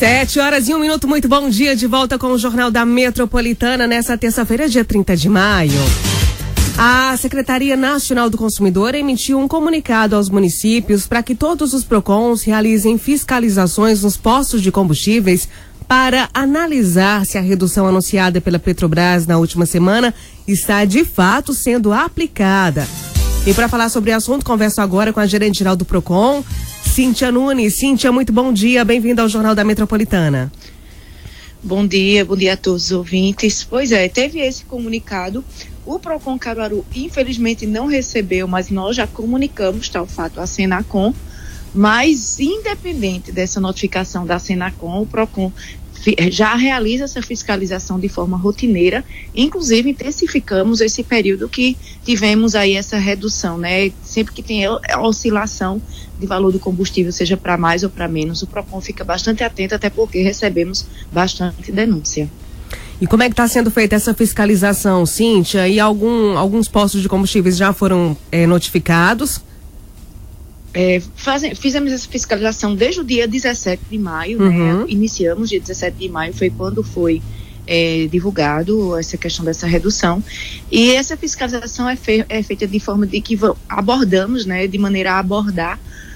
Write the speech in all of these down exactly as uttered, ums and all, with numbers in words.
Sete horas e um minuto, muito bom dia, de volta com o Jornal da Metropolitana nessa terça-feira, dia trinta de maio. A Secretaria Nacional do Consumidor emitiu um comunicado aos municípios para que todos os PROCONs realizem fiscalizações nos postos de combustíveis para analisar se a redução anunciada pela Petrobras na última semana está de fato sendo aplicada. E para falar sobre o assunto, converso agora com a gerente geral do PROCON, Cíntia Nunes. Cíntia, muito bom dia, bem-vinda ao Jornal da Metropolitana. Bom dia, bom dia a todos os ouvintes. Pois é, teve esse comunicado. O PROCON Caruaru, infelizmente, não recebeu, mas nós já comunicamos tal fato à Senacom. Mas, independente dessa notificação da Senacom, o PROCON já realiza essa fiscalização de forma rotineira. Inclusive, intensificamos esse período que tivemos aí essa redução, né? Sempre que tem oscilação de valor do combustível, seja para mais ou para menos, o PROCON fica bastante atento, até porque recebemos bastante denúncia. E como é que está sendo feita essa fiscalização, Cíntia? E algum, alguns postos de combustíveis já foram é, notificados? É, fazem, fizemos essa fiscalização desde o dia dezessete de maio, uhum. né? Iniciamos dia dezessete de maio, foi quando foi é, divulgado essa questão dessa redução. E essa fiscalização é, fe, é feita de forma de que abordamos, né? De maneira a abordar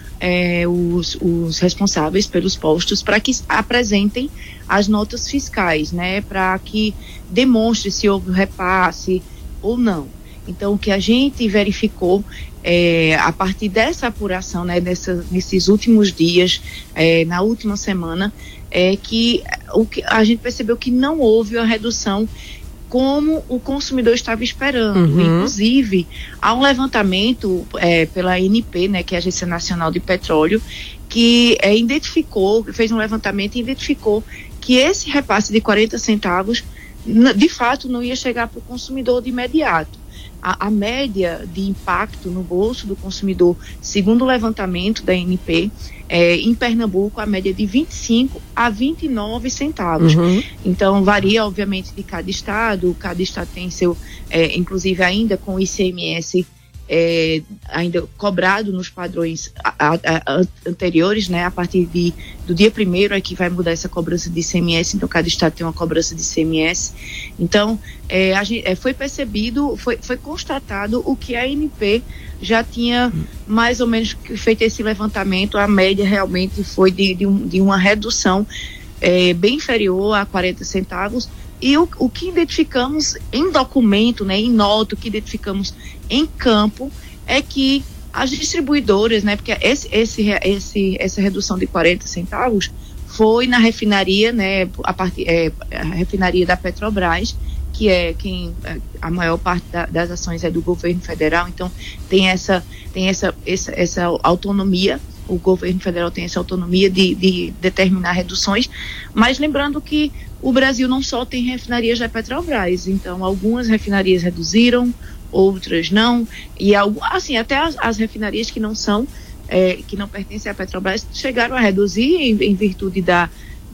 É, os, os responsáveis pelos postos para que apresentem as notas fiscais, né, para que demonstre se houve repasse ou não. Então, o que a gente verificou é, a partir dessa apuração, né, dessa, nesses últimos dias, é, na última semana, é que, o que a gente percebeu que não houve a redução como o consumidor estava esperando. Uhum. Inclusive, há um levantamento é, pela A N P, né, que é a Agência Nacional de Petróleo, que é, identificou, fez um levantamento e identificou que esse repasse de quarenta centavos, de fato, não ia chegar para o consumidor de imediato. A, a média de impacto no bolso do consumidor, segundo o levantamento da A N P, é, em Pernambuco, a média é de vinte e cinco a vinte e nove centavos. Uhum. Então, varia, obviamente, de cada estado. Cada estado tem seu, é, inclusive ainda com o I C M S é, ainda cobrado nos padrões a, a, a, anteriores, né? A partir de, do dia primeiro é que vai mudar essa cobrança de I C M S, então cada estado tem uma cobrança de I C M S. Então, é, a gente, é, foi percebido, foi, foi constatado o que a A N P já tinha mais ou menos feito esse levantamento. A média realmente foi de, de, um, de uma redução é, bem inferior a quarenta centavos. E o, o que identificamos em documento, né, em nota, o que identificamos em campo, é que as distribuidoras, né, porque esse, esse, esse, essa redução de quarenta centavos foi na refinaria, né, a, part, é, a refinaria da Petrobras, que é quem a maior parte da, das ações é do governo federal, então tem essa, tem essa, essa, essa autonomia. O governo federal tem essa autonomia de, de determinar reduções, mas lembrando que o Brasil não só tem refinarias da Petrobras, então algumas refinarias reduziram, outras não, e assim, até as, as refinarias que não são, é, que não pertencem à Petrobras, chegaram a reduzir em, em virtude da,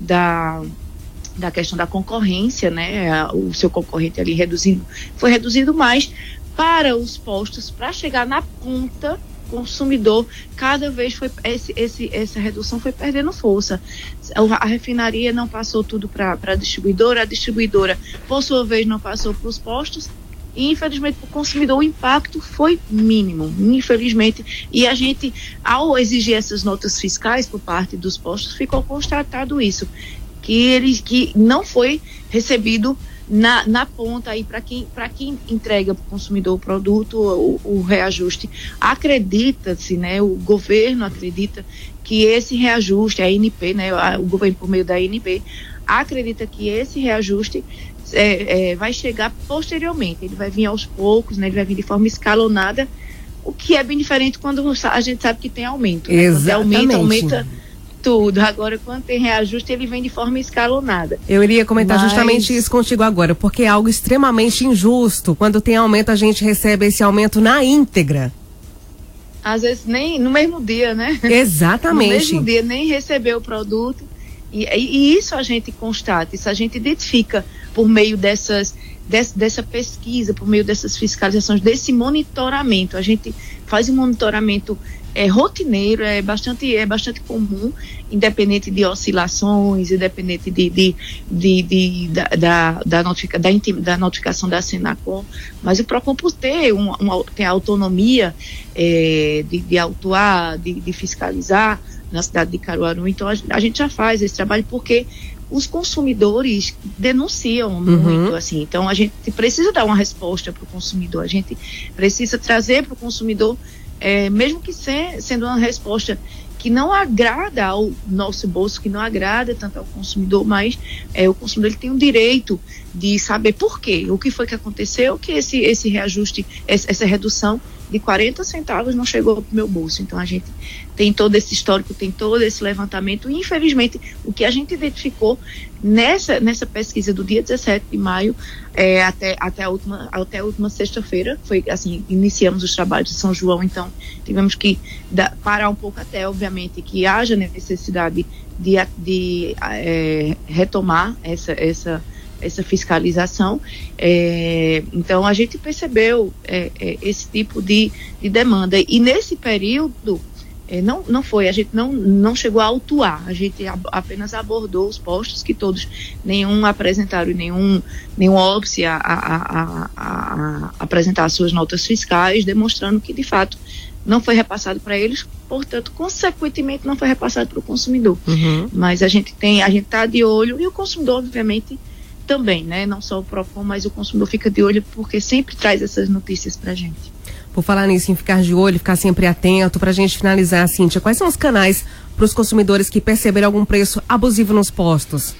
da, da questão da concorrência, né, o seu concorrente ali reduzindo, foi reduzido mais para os postos, para chegar na ponta consumidor, cada vez foi esse, esse, essa redução foi perdendo força. A refinaria não passou tudo para a distribuidora, a distribuidora, por sua vez, não passou para os postos, e infelizmente para o consumidor o impacto foi mínimo, infelizmente, e a gente, ao exigir essas notas fiscais por parte dos postos, ficou constatado isso, que ele que não foi recebido Na, na ponta aí para quem, para quem entrega para o consumidor o produto, o, o reajuste. Acredita-se, né, o governo acredita que esse reajuste, a A N P, né, o governo por meio da A N P, acredita que esse reajuste é, é, vai chegar posteriormente, ele vai vir aos poucos, né, ele vai vir de forma escalonada, o que é bem diferente quando a gente sabe que tem aumento. Né? Exatamente. Quando aumenta, aumenta tudo. Agora, quando tem reajuste, ele vem de forma escalonada. Eu iria comentar Mas... justamente isso contigo agora, porque é algo extremamente injusto. Quando tem aumento, a gente recebe esse aumento na íntegra. Às vezes nem no mesmo dia, né? Exatamente. No mesmo dia, nem recebeu o produto. E, e isso a gente constata, isso a gente identifica por meio dessas, dessa, dessa pesquisa, por meio dessas fiscalizações, desse monitoramento. A gente faz um monitoramento é rotineiro, é bastante, é bastante comum, independente de oscilações, independente de, de, de, de da, da, da, notifica, da, intim, da notificação da Senacom, mas o PROCON, por ter, uma, uma, tem a autonomia é, de, de autuar, de, de fiscalizar na cidade de Caruaru, então a, a gente já faz esse trabalho porque os consumidores denunciam uhum. muito, assim, então a gente precisa dar uma resposta para o consumidor, a gente precisa trazer para o consumidor, é, mesmo que se, sendo uma resposta que não agrada ao nosso bolso, que não agrada tanto ao consumidor, mas é, o consumidor ele tem o direito de saber por quê, o que foi que aconteceu, que esse, esse reajuste, essa, essa redução de quarenta centavos não chegou para o meu bolso. Então a gente tem todo esse histórico, tem todo esse levantamento e infelizmente o que a gente identificou nessa, nessa pesquisa do dia dezessete de maio é, até, até a última, até a última sexta-feira, foi assim, iniciamos os trabalhos de São João, então tivemos que da, parar um pouco até, obviamente, que haja necessidade de, de é, retomar essa, essa essa fiscalização, é, então a gente percebeu é, é, esse tipo de, de demanda, e nesse período é, não, não foi, a gente não, não chegou a autuar, a gente ab, apenas abordou os postos que todos, nenhum apresentaram, nenhum, nenhum óbice a, a, a, a, a apresentar as suas notas fiscais, demonstrando que de fato não foi repassado para eles, portanto, consequentemente não foi repassado para o consumidor. Uhum. Mas a gente tem, a gente está de olho, e o consumidor, obviamente, também, né? Não só o PROCON, mas o consumidor fica de olho porque sempre traz essas notícias pra gente. Por falar nisso, em ficar de olho, ficar sempre atento, pra gente finalizar, Cíntia, quais são os canais para os consumidores que perceberem algum preço abusivo nos postos?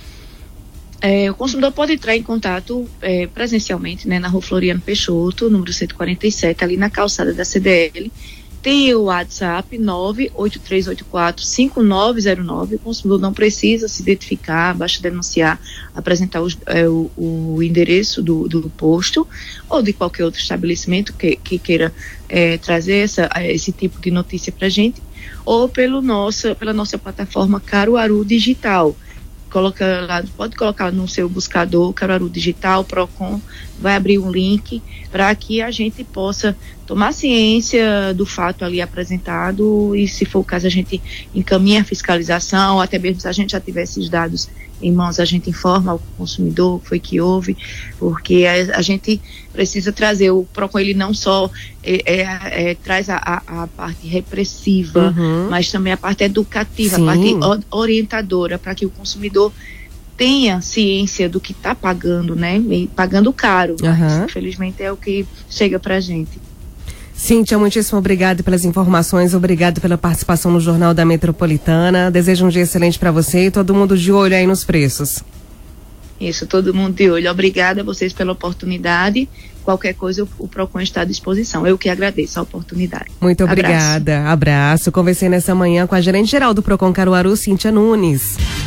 É, o consumidor pode entrar em contato é, presencialmente, né, na Rua Floriano Peixoto, número cento e quarenta e sete, ali na calçada da C D L. Tem o WhatsApp nove oito três oito quatro cinco nove zero nove. O consumidor não precisa se identificar, basta denunciar, apresentar os, é, o, o endereço do, do posto ou de qualquer outro estabelecimento que, que queira é, trazer essa, esse tipo de notícia para a gente, ou pelo nossa, pela nossa plataforma Caruaru Digital. Coloca lá, pode colocar no seu buscador Caruaru Digital, PROCON, vai abrir um link para que a gente possa tomar ciência do fato ali apresentado, e se for o caso a gente encaminha a fiscalização, até mesmo se a gente já tiver esses dados em mãos, a gente informa ao consumidor o que foi que houve, porque a, a gente precisa trazer, o PROCON ele não só é, é, é, traz a, a, a parte repressiva, uhum. mas também a parte educativa, Sim. a parte orientadora, para que o consumidor tenha ciência do que está pagando, né? E pagando caro, uhum. mas infelizmente é o que chega pra gente. Cíntia, muitíssimo obrigada pelas informações, obrigado pela participação no Jornal da Metropolitana. Desejo um dia excelente para você e todo mundo de olho aí nos preços. Isso, todo mundo de olho. Obrigada a vocês pela oportunidade. Qualquer coisa, o, o PROCON está à disposição. Eu que agradeço a oportunidade. Muito obrigada. Abraço. Abraço. Conversei nessa manhã com a gerente-geral do PROCON Caruaru, Cíntia Nunes.